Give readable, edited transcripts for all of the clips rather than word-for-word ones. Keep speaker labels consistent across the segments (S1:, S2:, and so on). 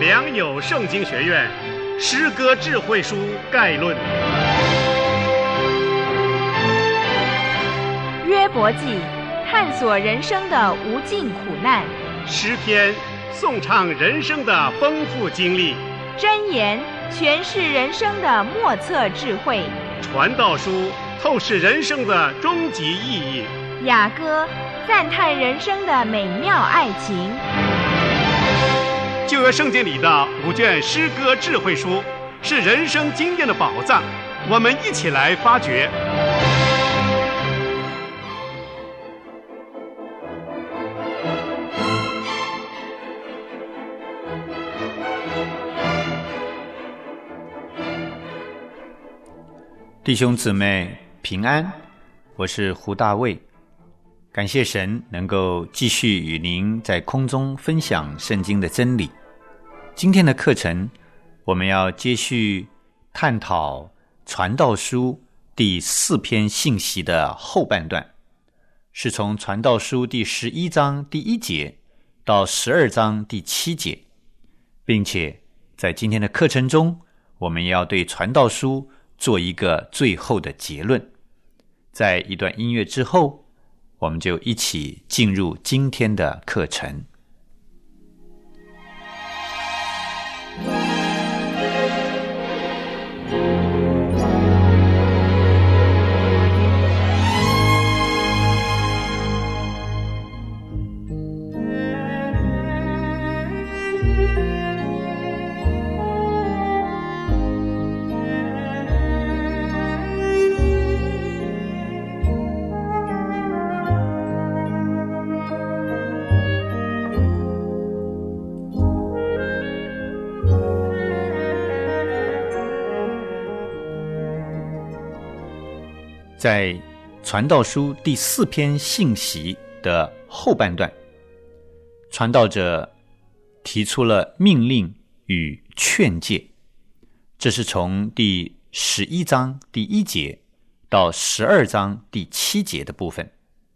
S1: 良友圣经学院诗歌智慧书概论。
S2: 约伯记，探索人生的无尽苦难；
S1: 诗篇，颂唱人生的丰富经历；
S2: 箴言，诠释人生的莫测智慧；
S1: 传道书，透视人生的终极意义；
S2: 雅歌，赞叹人生的美妙爱情。
S1: 旧约圣经里的5卷诗歌智慧书是人生经验的宝藏，我们一起来发掘。
S3: 弟兄姊妹平安，我是胡大卫。感谢神能够继续与您在空中分享圣经的真理。今天的课程我们要接续探讨传道书第4篇信息的后半段，是从传道书第11章第1节到12章第7节，并且在今天的课程中，我们要对传道书做一个最后的结论。在一段音乐之后，我们就一起进入今天的课程。在传道书第4篇信息的后半段，传道者提出了命令与劝诫，这是从第11章第1节到12章第7节的部分。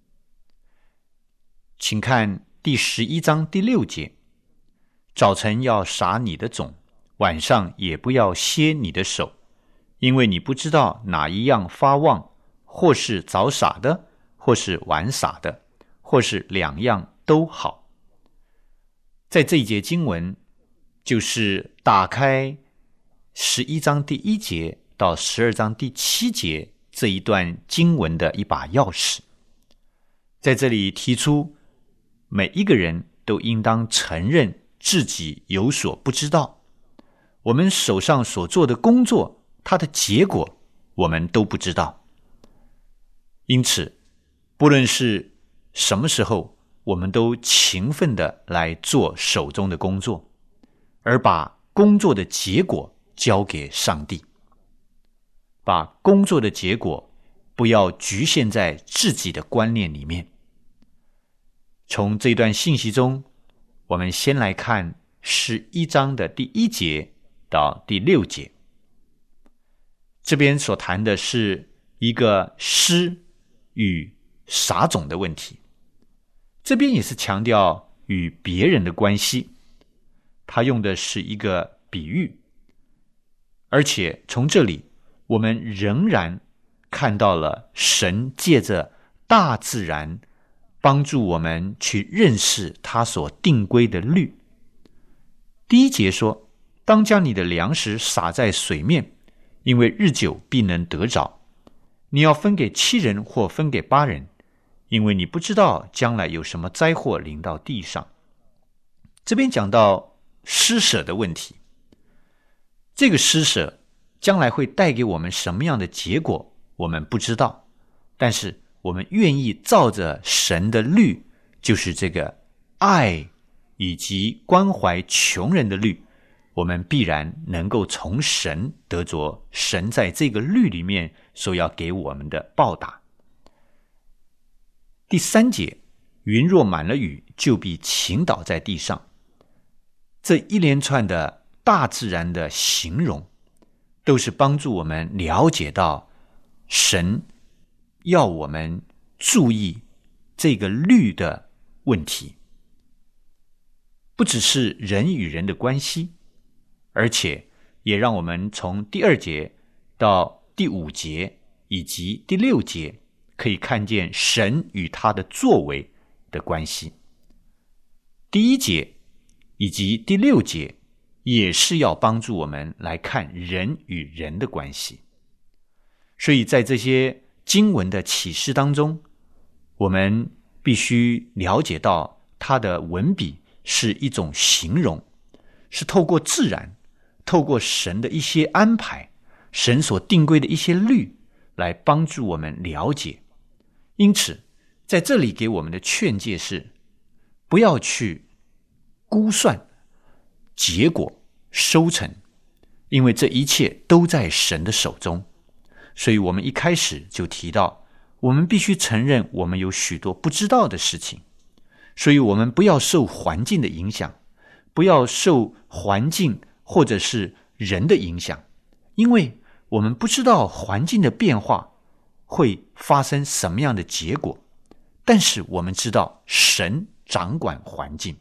S3: 请看第11章第6节，早晨要撒你的种，晚上也不要歇你的手，因为你不知道哪一样发旺，或是早撒的，或是晚撒的，或是两样都好。在这一节经文，就是打开11章第1节到12章第7节这一段经文的一把钥匙。在这里提出，每一个人都应当承认自己有所不知道，我们手上所做的工作，它的结果我们都不知道。因此，不论是什么时候，我们都勤奋地来做手中的工作，而把工作的结果交给上帝。把工作的结果不要局限在自己的观念里面。从这段信息中，我们先来看11章的第1节到第6节。这边所谈的是一个施与撒种的问题，这边也是强调与别人的关系，他用的是一个比喻，而且从这里我们仍然看到了神借着大自然帮助我们去认识他所定规的律。第1节说，当将你的粮食撒在水面，因为日久必能得着。你要分给7人或分给8人，因为你不知道将来有什么灾祸临到地上。这边讲到施舍的问题，这个施舍将来会带给我们什么样的结果，我们不知道，但是我们愿意照着神的律，就是这个爱以及关怀穷人的律，我们必然能够从神得着神在这个律里面所要给我们的报答。第3节，云若满了雨，就必倾倒在地上。这一连串的大自然的形容，都是帮助我们了解到神要我们注意这个律的问题。不只是人与人的关系， 而且也让我们从第2节到第5节以及第6节可以看见神与他的作为的关系。第1节以及第6节也是要帮助我们来看人与人的关系。所以在这些经文的启示当中，我们必须了解到它的文笔是一种形容，是透过自然，透过神的一些安排，神所定规的一些律来帮助我们了解。因此在这里给我们的劝诫是，不要去估算结果收成，因为这一切都在神的手中。所以我们一开始就提到，我们必须承认我们有许多不知道的事情，所以我们不要受环境的影响，不要受环境或者是人的影响，因为我们不知道环境的变化会发生什么样的结果，但是我们知道神掌管环境。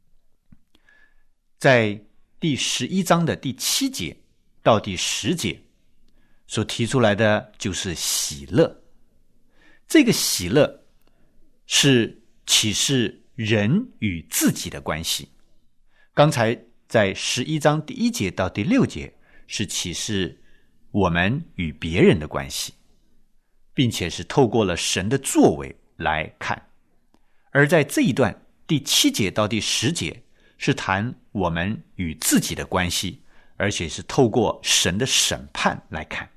S3: 在第11章的第7节到第10节所提出来的就是喜乐。这个喜乐是启示人与自己的关系。刚才在11章第1节到第6节是启示我们与别人的关系，并且是透过了神的作为来看。而在这一段第7节到第10节是谈我们与自己的关系，而且是透过神的审判来看。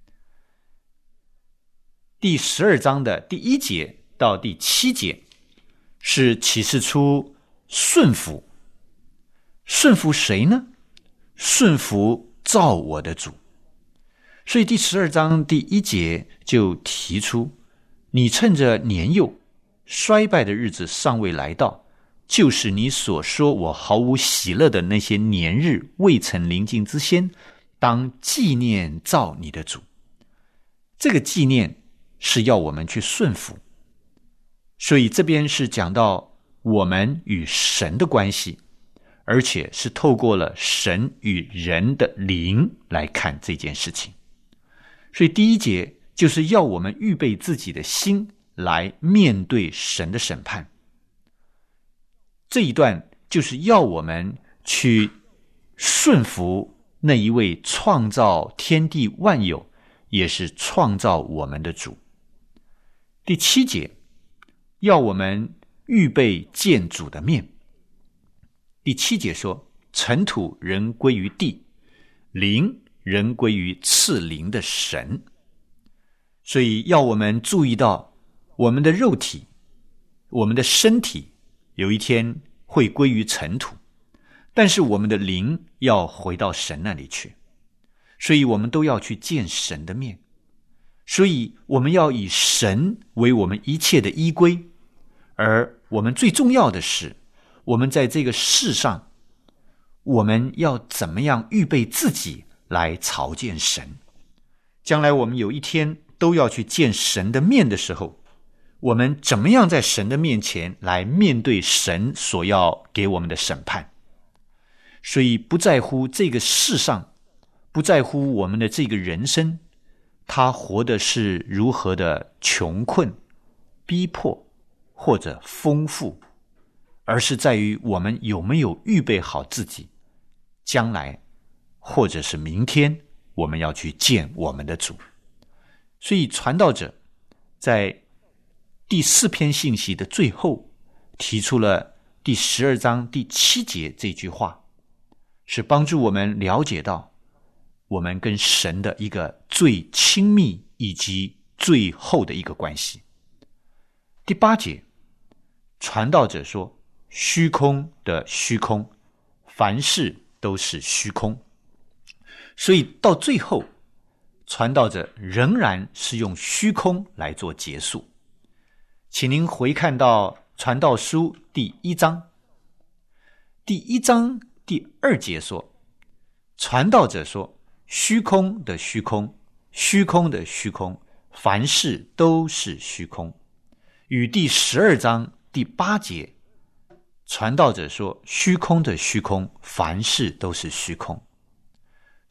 S3: 第12章的第1节到第7节是启示出顺服。顺服谁呢？顺服造我的主。所以第12章第1节就提出，你趁着年幼衰败的日子尚未来到，就是你所说我毫无喜乐的那些年日未曾临近之先，当纪念造你的主。这个纪念是要我们去顺服，所以这边是讲到我们与神的关系，而且是透过了神与人的灵来看这件事情。所以第1节就是要我们预备自己的心来面对神的审判。这一段就是要我们去顺服那一位创造天地万有，也是创造我们的主。第7节要我们预备见主的面。第7节说，尘土仍归于地，灵仍归于赐灵的神。所以要我们注意到，我们的肉体，我们的身体有一天会归于尘土，但是我们的灵要回到神那里去。所以我们都要去见神的面。所以我们要以神为我们一切的依归，而我们最重要的是，我们在这个世上，我们要怎么样预备自己来朝见神。将来我们有一天都要去见神的面的时候，我们怎么样在神的面前来面对神所要给我们的审判。所以不在乎这个世上，不在乎我们的这个人生，他活的是如何的穷困、逼迫或者丰富，而是在于我们有没有预备好自己，将来或者是明天我们要去见我们的主。所以传道者在第4篇信息的最后提出了第12章第7节这句话，是帮助我们了解到我们跟神的一个最亲密以及最后的一个关系。第8节传道者说，虚空的虚空，凡事都是虚空。所以到最后传道者仍然是用虚空来做结束。请您回看到传道书第1章，第1章第2节说，传道者说，虚空的虚空，虚空的虚空，凡事都是虚空。与第12章第8节传道者说，虚空的虚空，凡事都是虚空。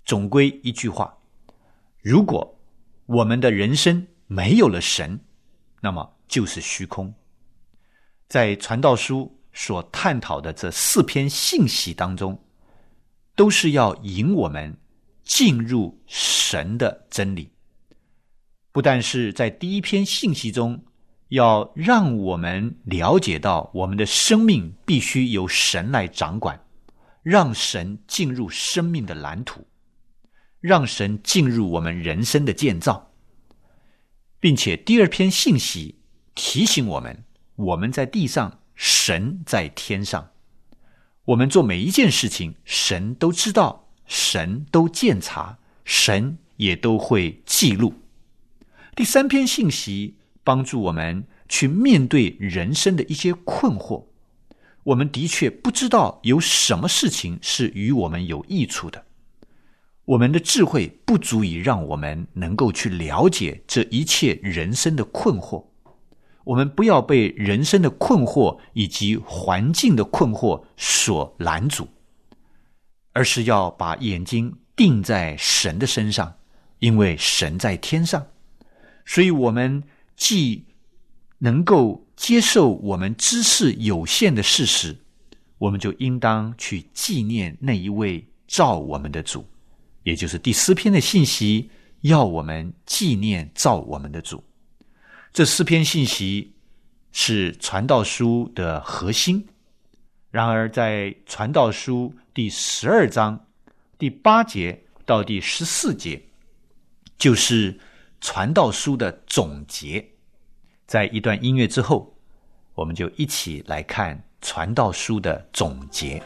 S3: 总归一句话，如果我们的人生没有了神，那么就是虚空。在传道书所探讨的这4篇信息当中，都是要引我们进入神的真理。不但是在第1篇信息中，要让我们了解到我们的生命必须由神来掌管，让神进入生命的蓝图，让神进入我们人生的建造，并且第2篇信息提醒我们，我们在地上，神在天上。我们做每一件事情，神都知道，神都鉴察，神也都会记录。第3篇信息帮助我们去面对人生的一些困惑。我们的确不知道有什么事情是与我们有益处的，我们的智慧不足以让我们能够去了解这一切人生的困惑。我们不要被人生的困惑以及环境的困惑所拦阻，而是要把眼睛定在神的身上，因为神在天上。所以我们既能够接受我们知识有限的事实，我们就应当去纪念那一位造我们的主，也就是第4篇的信息要我们纪念造我们的主。这4篇信息是传道书的核心。然而在传道书第12章第8节到第14节，就是传道书的总结。在一段音乐之后，我们就一起来看传道书的总结。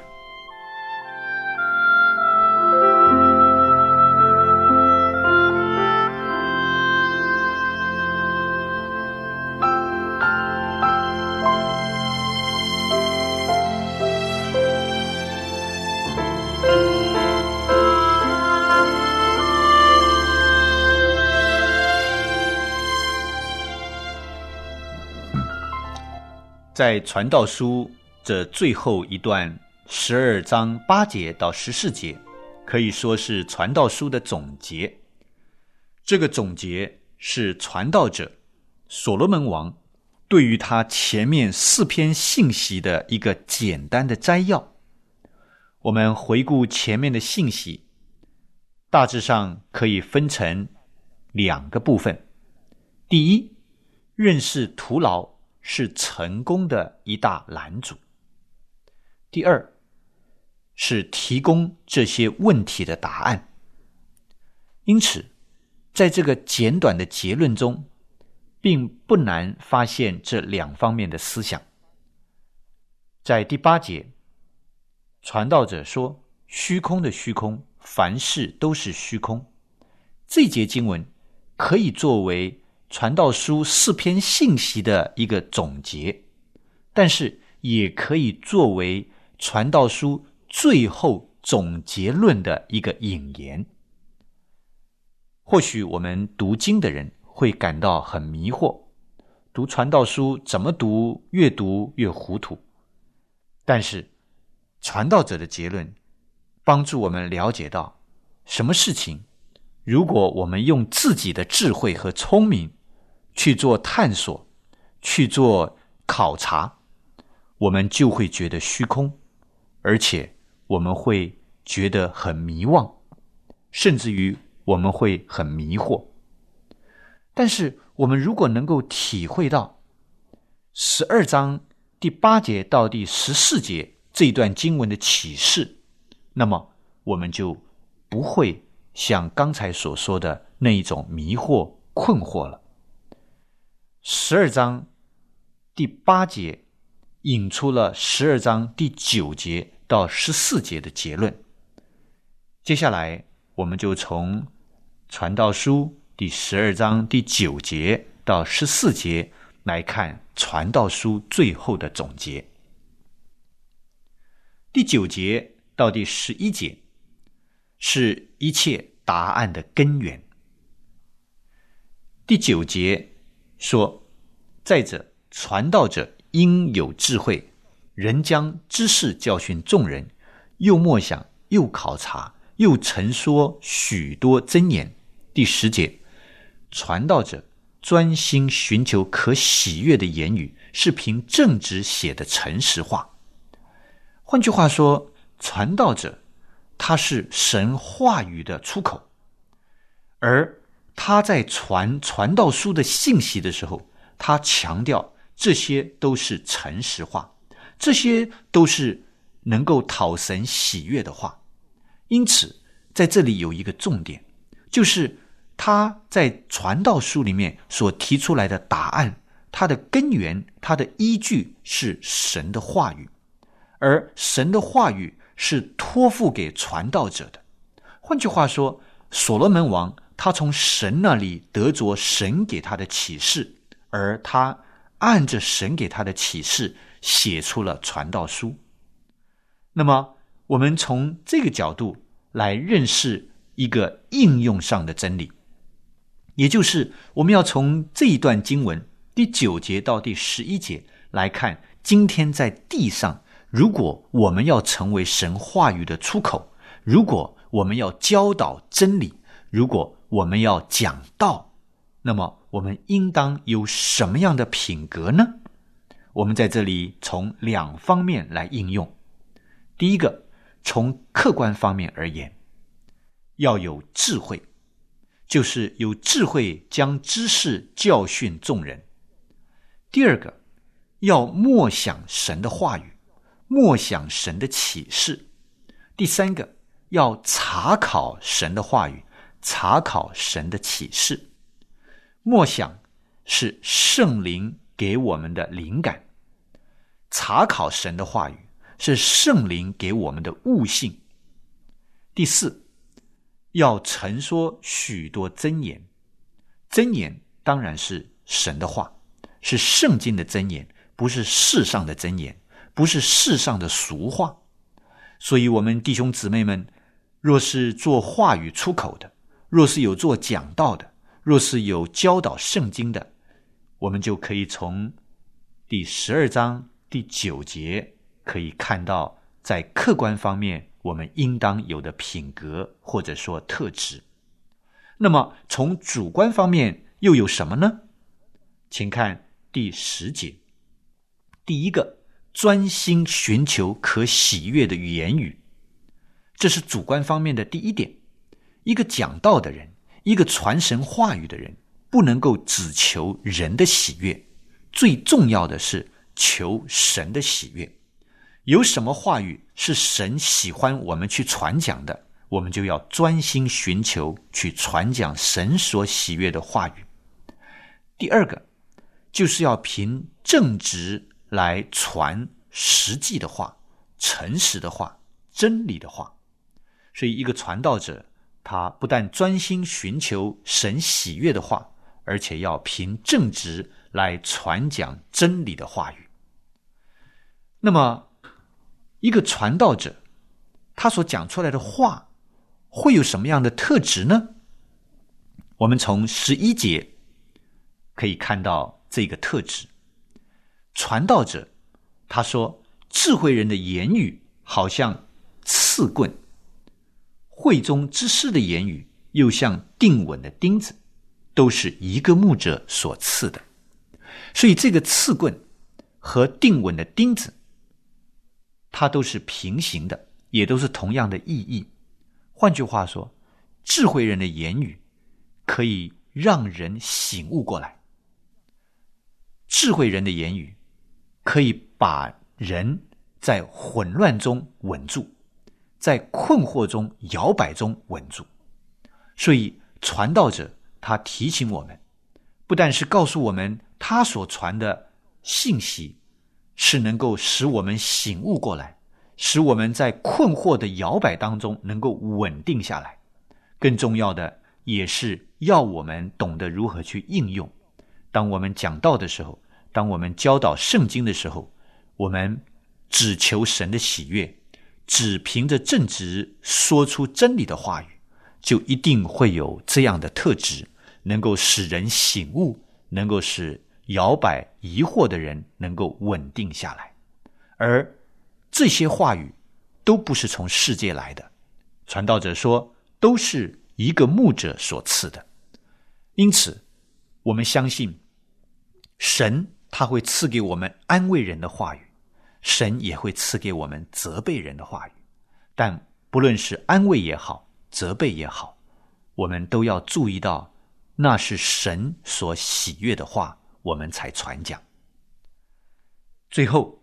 S3: 在传道书这最后一段12章8节到14节，可以说是传道书的总结。这个总结是传道者所罗门王对于他前面4篇信息的一个简单的摘要。我们回顾前面的信息，大致上可以分成2个部分。第一，认识徒劳是成功的一大拦阻。第二，是提供这些问题的答案。因此，在这个简短的结论中，并不难发现这2方面的思想。在第8节，传道者说，虚空的虚空，凡事都是虚空。这节经文可以作为传道书4篇信息的一个总结，但是也可以作为传道书最后总结论的一个引言。或许我们读经的人会感到很迷惑，读传道书怎么读越糊涂。但是传道者的结论帮助我们了解到，什么事情如果我们用自己的智慧和聪明去做探索，去做考察，我们就会觉得虚空，而且我们会觉得很迷惘，甚至于我们会很迷惑。但是我们如果能够体会到12章第8节到第14节这一段经文的启示，那么我们就不会像刚才所说的那一种迷惑困惑了。12章第8节引出了12章第9节到14节的结论。接下来我们就从传道书第12章第9节到14节来看传道书最后的总结。第9节到第11节是一切答案的根源。第9节说，再者，传道者应有智慧，人将知识教训众人，又默想，又考察， 又陈说许多箴言。第10节，传道者专心寻求可喜悦的言语，是凭正直写的诚实话。换句话说，传道者他是神话语的出口，而他在传道书的信息的时候，他强调这些都是诚实话，这些都是能够讨神喜悦的话。因此在这里有一个重点，就是他在传道书里面所提出来的答案，它的根源，它的依据是神的话语，而神的话语是托付给传道者的。换句话说，所罗门王他从神那里得着神给他的启示，而他按着神给他的启示写出了传道书。那么我们从这个角度来认识一个应用上的真理，也就是我们要从这一段经文第9节到第11节来看，今天在地上，如果我们要成为神话语的出口，如果我们要教导真理，如果我们要讲道，那么我们应当有什么样的品格呢？我们在这里从2方面来应用。第一个，从客观方面而言，要有智慧，就是有智慧将知识教训众人。第二个，要默想神的话语，默想神的启示。第三个，要查考神的话语，查考神的启示。默想是圣灵给我们的灵感，查考神的话语是圣灵给我们的悟性。第四，要陈说许多箴言。箴言当然是神的话，是圣经的箴言，不是世上的箴言，不是世上的俗话。所以我们弟兄姊妹们，若是做话语出口的，若是有做讲道的，若是有教导圣经的，我们就可以从第12章第9节可以看到，在客观方面我们应当有的品格或者说特质。那么从主观方面又有什么呢？请看第10节。第一个，专心寻求可喜悦的言语，这是主观方面的第一点。一个讲道的人，一个传神话语的人，不能够只求人的喜悦，最重要的是求神的喜悦。有什么话语是神喜欢我们去传讲的，我们就要专心寻求去传讲神所喜悦的话语。第二个，就是要凭正直来传实际的话，诚实的话，真理的话。所以一个传道者，他不但专心寻求神喜悦的话，而且要凭正直来传讲真理的话语。那么一个传道者，他所讲出来的话会有什么样的特质呢？我们从11节可以看到这个特质。传道者他说，智慧人的言语好像刺棍，会中之师的言语又像钉稳的钉子，都是一个牧者所刺的。所以这个刺棍和钉稳的钉子，它都是平行的，也都是同样的意义。换句话说，智慧人的言语可以让人醒悟过来，智慧人的言语可以把人在混乱中稳住，在困惑中摇摆中稳住。所以传道者他提醒我们，不但是告诉我们他所传的信息是能够使我们醒悟过来，使我们在困惑的摇摆当中能够稳定下来，更重要的也是要我们懂得如何去应用。当我们讲道的时候，当我们教导圣经的时候，我们只求神的喜悦，只凭着正直说出真理的话语，就一定会有这样的特质，能够使人醒悟，能够使摇摆疑惑的人能够稳定下来。而这些话语都不是从世界来的， 传道者说，都是一个牧者所赐的。因此，我们相信神他会赐给我们安慰人的话语，神也会赐给我们责备人的话语。但不论是安慰也好，责备也好，我们都要注意到，那是神所喜悦的话，我们才传讲。最后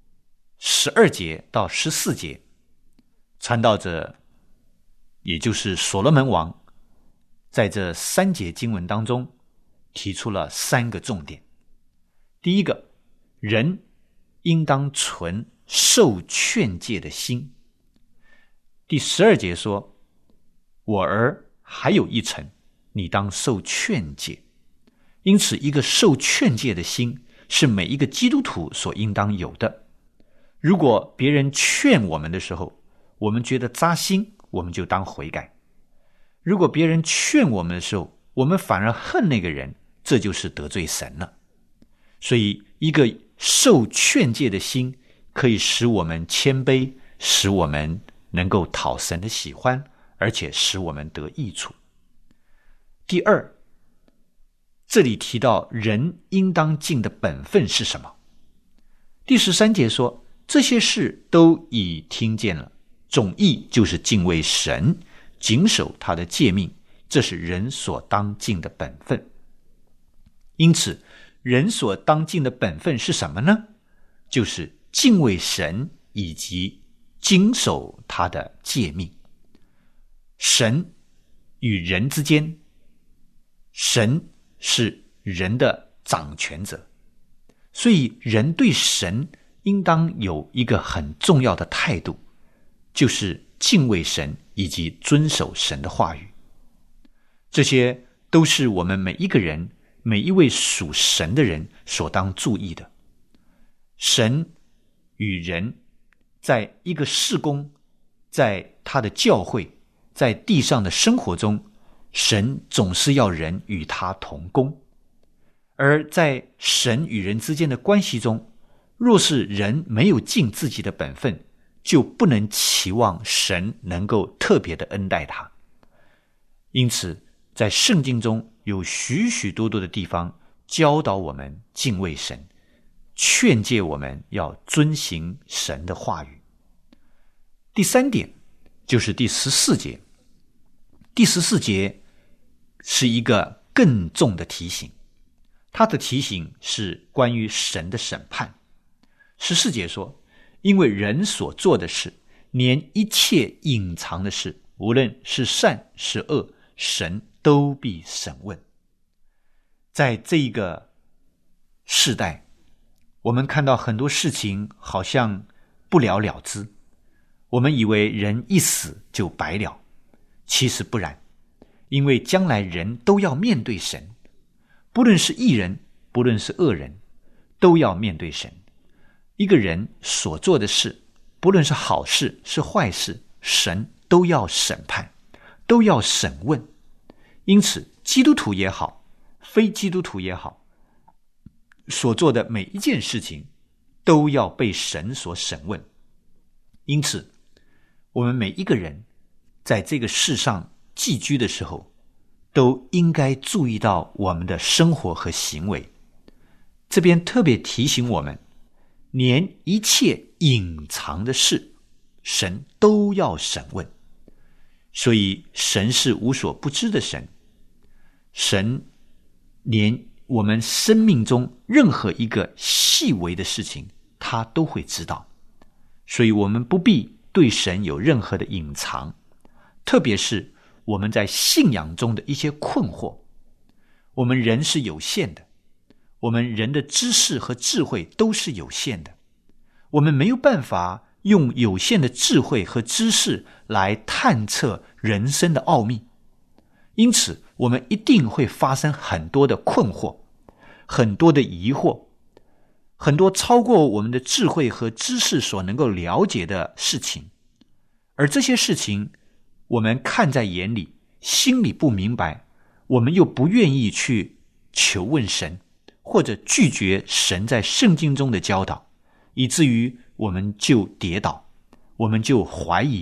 S3: 12节到14节，传道者也就是所罗门王，在这3节经文当中提出了3个重点。第一个，人应当存受劝诫的心。第12节说，我儿还有一程，你当受劝诫。因此，一个受劝诫的心是每一个基督徒所应当有的。如果别人劝我们的时候，我们觉得扎心，我们就当悔改；如果别人劝我们的时候，我们反而恨那个人，这就是得罪神了。所以，一个受劝诫的心可以使我们谦卑，使我们能够讨神的喜欢，而且使我们得益处。第二，这里提到人应当尽的本分是什么？第13节说，这些事都已听见了，总意就是敬畏神，谨守他的诫命，这是人所当尽的本分。因此，人所当尽的本分是什么呢？就是敬畏神以及谨守他的诫命。神与人之间，神是人的掌权者，所以人对神应当有一个很重要的态度，就是敬畏神以及遵守神的话语。这些都是我们每一个人，每一位属神的人所当注意的。神与人在一个事工，在他的教会，在地上的生活中，神总是要人与他同工。而在神与人之间的关系中，若是人没有尽自己的本分，就不能期望神能够特别的恩待他。因此，在圣经中有许许多多的地方教导我们敬畏神，劝诫我们要遵行神的话语。第3点就是第14节。第14节是一个更重的提醒，他的提醒是关于神的审判。14节说，因为人所做的事，连一切隐藏的事，无论是善是恶，神都必审问。在这一个世代，我们看到很多事情好像不了了之，我们以为人一死就白了，其实不然，因为将来人都要面对神，不论是义人，不论是恶人，都要面对神。一个人所做的事，不论是好事是坏事，神都要审判，都要审问。因此，基督徒也好，非基督徒也好，所做的每一件事情都要被神所审问。因此，我们每一个人在这个世上寄居的时候，都应该注意到我们的生活和行为。这边特别提醒我们，连一切隐藏的事，神都要审问。所以神是无所不知的神，神连我们生命中任何一个细微的事情他都会知道，所以我们不必对神有任何的隐藏，特别是我们在信仰中的一些困惑。我们人是有限的，我们人的知识和智慧都是有限的，我们没有办法用有限的智慧和知识来探测人生的奥秘，因此我们一定会发生很多的困惑，很多的疑惑，很多超过我们的智慧和知识所能够了解的事情。而这些事情我们看在眼里，心里不明白，我们又不愿意去求问神，或者拒绝神在圣经中的教导，以至于我们就跌倒，我们就怀疑，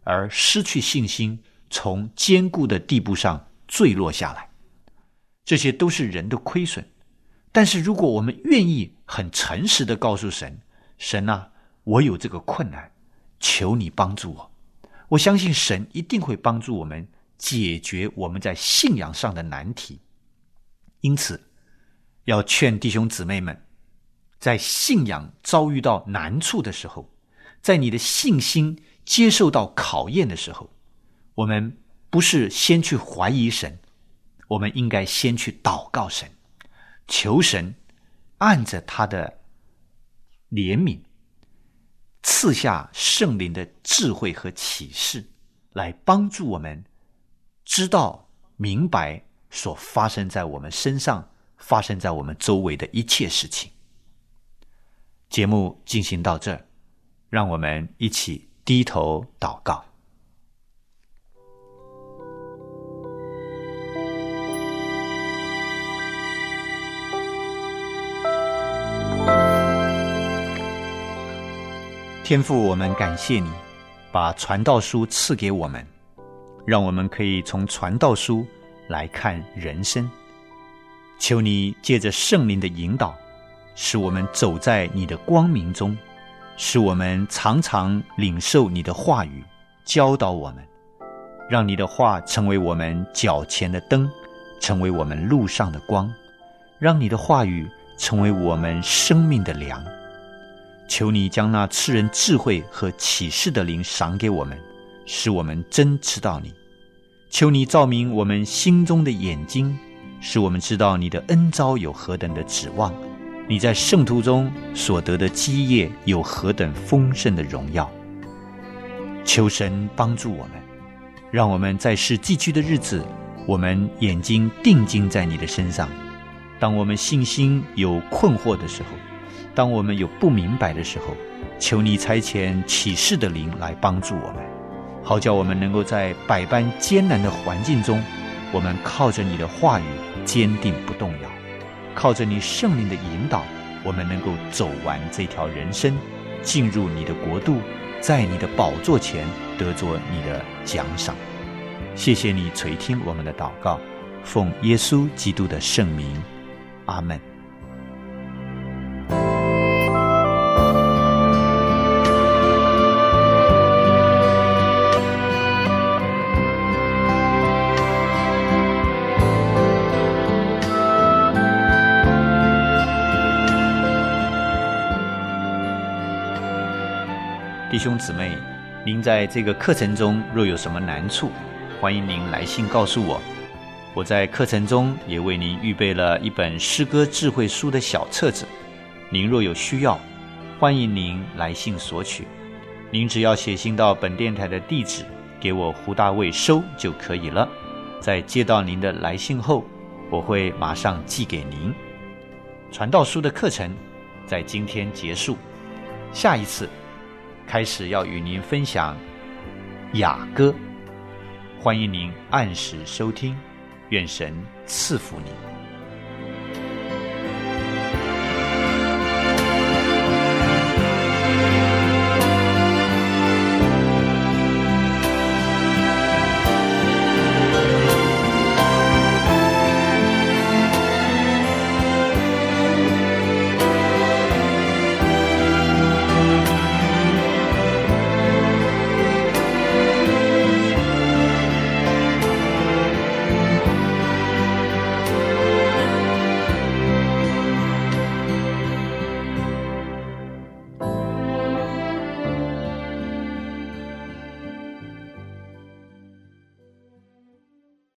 S3: 而失去信心，从坚固的地步上坠落下来。这些都是人的亏损。但是如果我们愿意很诚实地告诉神，神啊，我有这个困难，求你帮助我，我相信神一定会帮助我们解决我们在信仰上的难题。因此要劝弟兄姊妹们，在信仰遭遇到难处的时候，在你的信心接受到考验的时候，我们不是先去怀疑神，我们应该先去祷告神，求神按着他的怜悯赐下圣灵的智慧和启示，来帮助我们知道明白所发生在我们身上，发生在我们周围的一切事情。节目进行到这儿，让我们一起低头祷告。天父，我们感谢你把传道书赐给我们，让我们可以从传道书来看人生。求你借着圣灵的引导，使我们走在你的光明中，使我们常常领受你的话语，教导我们，让你的话成为我们脚前的灯，成为我们路上的光，让你的话语成为我们生命的粮。求你将那赐人智慧和启示的灵赏给我们，使我们真知道你。求你照明我们心中的眼睛，使我们知道你的恩召有何等的指望，你在圣徒中所得的基业有何等丰盛的荣耀。求神帮助我们，让我们在世寄居的日子，我们眼睛定睛在你的身上。当我们信心有困惑的时候，当我们有不明白的时候，求你差遣启示的灵来帮助我们，好叫我们能够在百般艰难的环境中，我们靠着你的话语坚定不动摇，靠着你圣灵的引导，我们能够走完这条人生，进入你的国度，在你的宝座前得着你的奖赏。谢谢你垂听我们的祷告，奉耶稣基督的圣名，阿们。弟兄姊妹，您在这个课程中若有什么难处，欢迎您来信告诉我。我在课程中也为您预备了一本诗歌智慧书的小册子，您若有需要，欢迎您来信索取。您只要写信到本电台的地址，给我胡大卫收就可以了。在接到您的来信后，我会马上寄给您。传道书的课程在今天结束，下一次开始要与您分享雅歌，欢迎您按时收听，愿神赐福你。